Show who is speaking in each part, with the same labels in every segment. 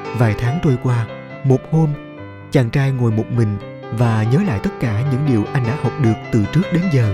Speaker 1: Vài tháng trôi qua, một hôm, chàng trai ngồi một mình và nhớ lại tất cả những điều anh đã học được từ trước đến giờ.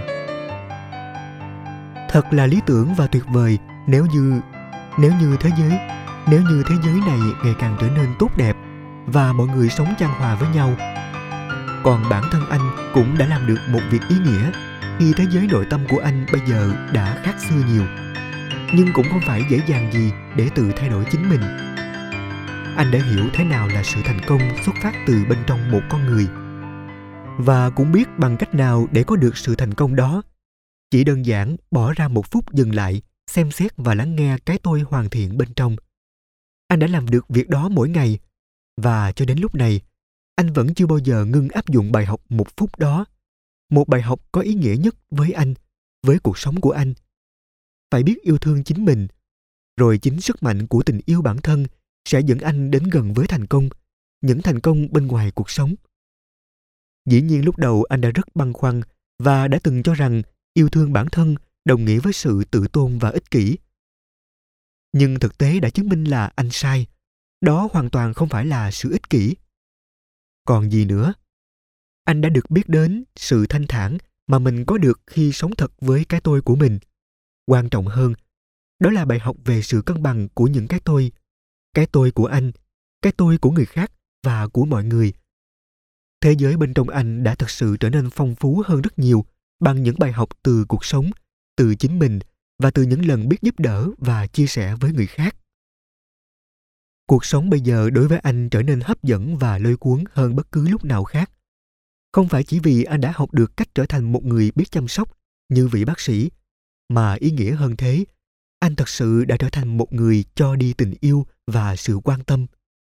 Speaker 1: Thật là lý tưởng và tuyệt vời nếu như thế giới này ngày càng trở nên tốt đẹp và mọi người sống chan hòa với nhau. Còn bản thân anh cũng đã làm được một việc ý nghĩa khi thế giới nội tâm của anh bây giờ đã khác xưa nhiều. Nhưng cũng không phải dễ dàng gì để tự thay đổi chính mình. Anh đã hiểu thế nào là sự thành công xuất phát từ bên trong một con người, và cũng biết bằng cách nào để có được sự thành công đó. Chỉ đơn giản bỏ ra một phút dừng lại, xem xét và lắng nghe cái tôi hoàn thiện bên trong. Anh đã làm được việc đó mỗi ngày, và cho đến lúc này, anh vẫn chưa bao giờ ngưng áp dụng bài học một phút đó. Một bài học có ý nghĩa nhất với anh, với cuộc sống của anh. Phải biết yêu thương chính mình, rồi chính sức mạnh của tình yêu bản thân sẽ dẫn anh đến gần với thành công, những thành công bên ngoài cuộc sống. Dĩ nhiên lúc đầu anh đã rất băn khoăn và đã từng cho rằng yêu thương bản thân đồng nghĩa với sự tự tôn và ích kỷ. Nhưng thực tế đã chứng minh là anh sai. Đó hoàn toàn không phải là sự ích kỷ. Còn gì nữa? Anh đã được biết đến sự thanh thản mà mình có được khi sống thật với cái tôi của mình. Quan trọng hơn, đó là bài học về sự cân bằng của những cái tôi của anh, cái tôi của người khác và của mọi người. Thế giới bên trong anh đã thực sự trở nên phong phú hơn rất nhiều bằng những bài học từ cuộc sống, từ chính mình và từ những lần biết giúp đỡ và chia sẻ với người khác. Cuộc sống bây giờ đối với anh trở nên hấp dẫn và lôi cuốn hơn bất cứ lúc nào khác. Không phải chỉ vì anh đã học được cách trở thành một người biết chăm sóc như vị bác sĩ, mà ý nghĩa hơn thế, anh thật sự đã trở thành một người cho đi tình yêu và sự quan tâm.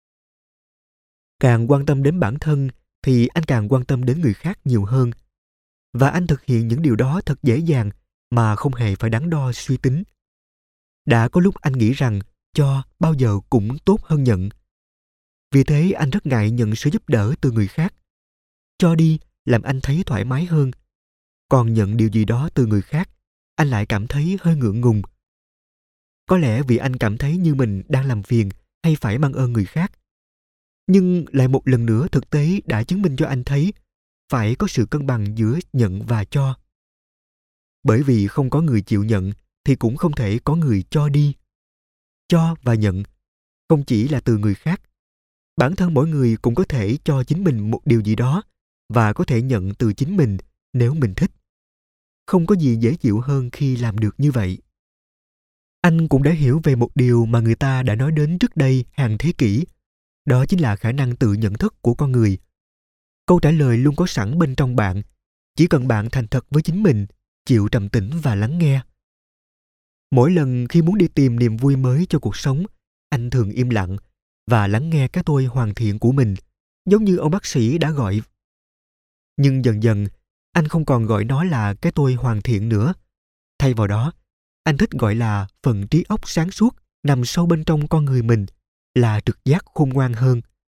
Speaker 1: Càng quan tâm đến bản thân thì anh càng quan tâm đến người khác nhiều hơn. Và anh thực hiện những điều đó thật dễ dàng mà không hề phải đắn đo suy tính. Đã có lúc anh nghĩ rằng cho bao giờ cũng tốt hơn nhận. Vì thế anh rất ngại nhận sự giúp đỡ từ người khác. Cho đi làm anh thấy thoải mái hơn. Còn nhận điều gì đó từ người khác, anh lại cảm thấy hơi ngượng ngùng. Có lẽ vì anh cảm thấy như mình đang làm phiền hay phải mang ơn người khác. Nhưng lại một lần nữa thực tế đã chứng minh cho anh thấy phải có sự cân bằng giữa nhận và cho. Bởi vì không có người chịu nhận thì cũng không thể có người cho đi. Cho và nhận không chỉ là từ người khác. Bản thân mỗi người cũng có thể cho chính mình một điều gì đó và có thể nhận từ chính mình nếu mình thích. Không có gì dễ chịu hơn khi làm được như vậy. Anh cũng đã hiểu về một điều mà người ta đã nói đến trước đây hàng thế kỷ. Đó chính là khả năng tự nhận thức của con người. Câu trả lời luôn có sẵn bên trong bạn. Chỉ cần bạn thành thật với chính mình, chịu trầm tĩnh và lắng nghe. Mỗi lần khi muốn đi tìm niềm vui mới cho cuộc sống, anh thường im lặng và lắng nghe cái tôi hoàn thiện của mình, giống như ông bác sĩ đã gọi. Nhưng dần dần, anh không còn gọi nó là cái tôi hoàn thiện nữa. Thay vào đó, anh thích gọi là phần trí óc sáng suốt nằm sâu bên trong con người mình, là trực giác khôn ngoan hơn.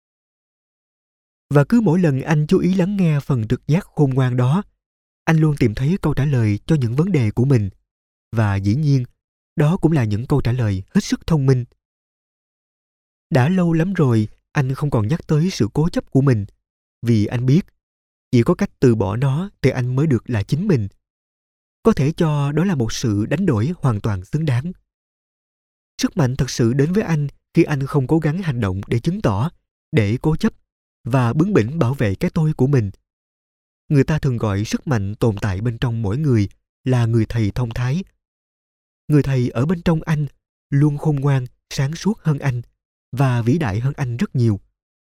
Speaker 1: Và cứ mỗi lần anh chú ý lắng nghe phần trực giác khôn ngoan đó, anh luôn tìm thấy câu trả lời cho những vấn đề của mình. Và dĩ nhiên, đó cũng là những câu trả lời hết sức thông minh. Đã lâu lắm rồi, anh không còn nhắc tới sự cố chấp của mình, vì anh biết, chỉ có cách từ bỏ nó thì anh mới được là chính mình. Có thể cho đó là một sự đánh đổi hoàn toàn xứng đáng. Sức mạnh thật sự đến với anh khi anh không cố gắng hành động để chứng tỏ, để cố chấp và bướng bỉnh bảo vệ cái tôi của mình. Người ta thường gọi sức mạnh tồn tại bên trong mỗi người là người thầy thông thái. Người thầy ở bên trong anh luôn khôn ngoan, sáng suốt hơn anh và vĩ đại hơn anh rất nhiều.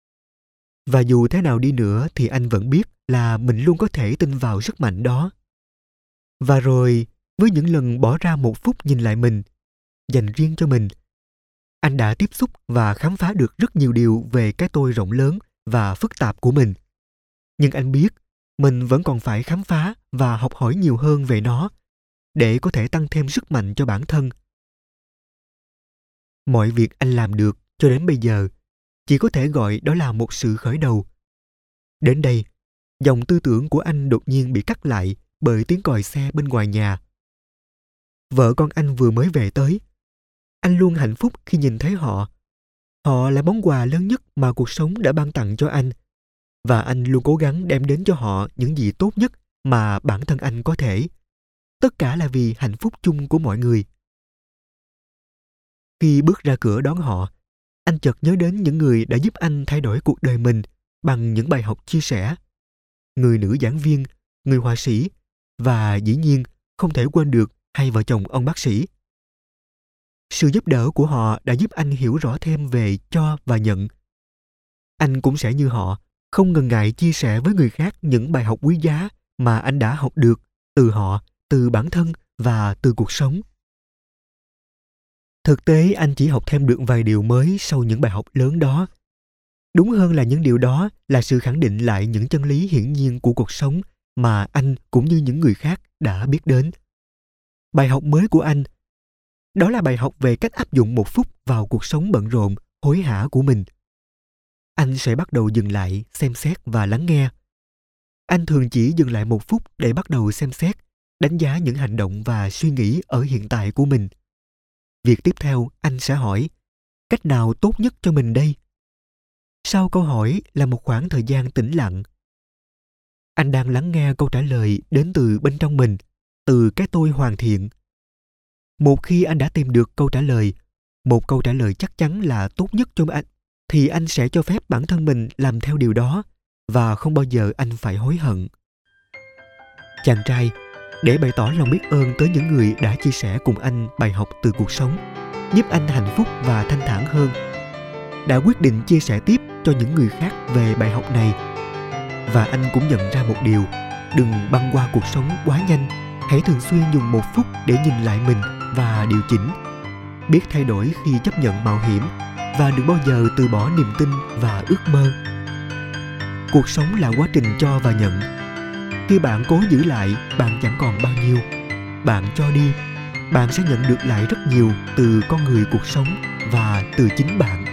Speaker 1: Và dù thế nào đi nữa thì anh vẫn biết là mình luôn có thể tin vào sức mạnh đó. Và rồi, với những lần bỏ ra một phút nhìn lại mình, dành riêng cho mình, anh đã tiếp xúc và khám phá được rất nhiều điều về cái tôi rộng lớn và phức tạp của mình. Nhưng anh biết mình vẫn còn phải khám phá và học hỏi nhiều hơn về nó để có thể tăng thêm sức mạnh cho bản thân. Mọi việc anh làm được cho đến bây giờ chỉ có thể gọi đó là một sự khởi đầu. Đến đây, dòng tư tưởng của anh đột nhiên bị cắt lại bởi tiếng còi xe bên ngoài nhà. Vợ con anh vừa mới về tới. Anh luôn hạnh phúc khi nhìn thấy họ. Họ là món quà lớn nhất mà cuộc sống đã ban tặng cho anh, và anh luôn cố gắng đem đến cho họ những gì tốt nhất mà bản thân anh có thể. Tất cả là vì hạnh phúc chung của mọi người. Khi bước ra cửa đón họ, anh chợt nhớ đến những người đã giúp anh thay đổi cuộc đời mình bằng những bài học chia sẻ. Người nữ giảng viên, người họa sĩ, và dĩ nhiên không thể quên được hai vợ chồng ông bác sĩ. Sự giúp đỡ của họ đã giúp anh hiểu rõ thêm về cho và nhận. Anh cũng sẽ như họ, không ngần ngại chia sẻ với người khác những bài học quý giá mà anh đã học được từ họ, từ bản thân và từ cuộc sống. Thực tế, anh chỉ học thêm được vài điều mới sau những bài học lớn đó. Đúng hơn là những điều đó là sự khẳng định lại những chân lý hiển nhiên của cuộc sống mà anh cũng như những người khác đã biết đến. Bài học mới của anh, đó là bài học về cách áp dụng 1 phút vào cuộc sống bận rộn, hối hả của mình. Anh sẽ bắt đầu dừng lại, xem xét và lắng nghe. Anh thường chỉ dừng lại 1 phút để bắt đầu xem xét, đánh giá những hành động và suy nghĩ ở hiện tại của mình. Việc tiếp theo anh sẽ hỏi, cách nào tốt nhất cho mình đây? Sau câu hỏi là một khoảng thời gian tĩnh lặng. Anh đang lắng nghe câu trả lời đến từ bên trong mình, từ cái tôi hoàn thiện. Một khi anh đã tìm được câu trả lời, một câu trả lời chắc chắn là tốt nhất cho anh, thì anh sẽ cho phép bản thân mình làm theo điều đó và không bao giờ anh phải hối hận. Chàng trai, để bày tỏ lòng biết ơn tới những người đã chia sẻ cùng anh bài học từ cuộc sống, giúp anh hạnh phúc và thanh thản hơn, đã quyết định chia sẻ tiếp cho những người khác về bài học này. Và anh cũng nhận ra một điều, đừng băng qua cuộc sống quá nhanh, hãy thường xuyên dùng 1 phút để nhìn lại mình và điều chỉnh. Biết thay đổi khi chấp nhận mạo hiểm và đừng bao giờ từ bỏ niềm tin và ước mơ. Cuộc sống là quá trình cho và nhận. Khi bạn cố giữ lại, bạn chẳng còn bao nhiêu. Bạn cho đi, bạn sẽ nhận được lại rất nhiều từ con người cuộc sống và từ chính bạn.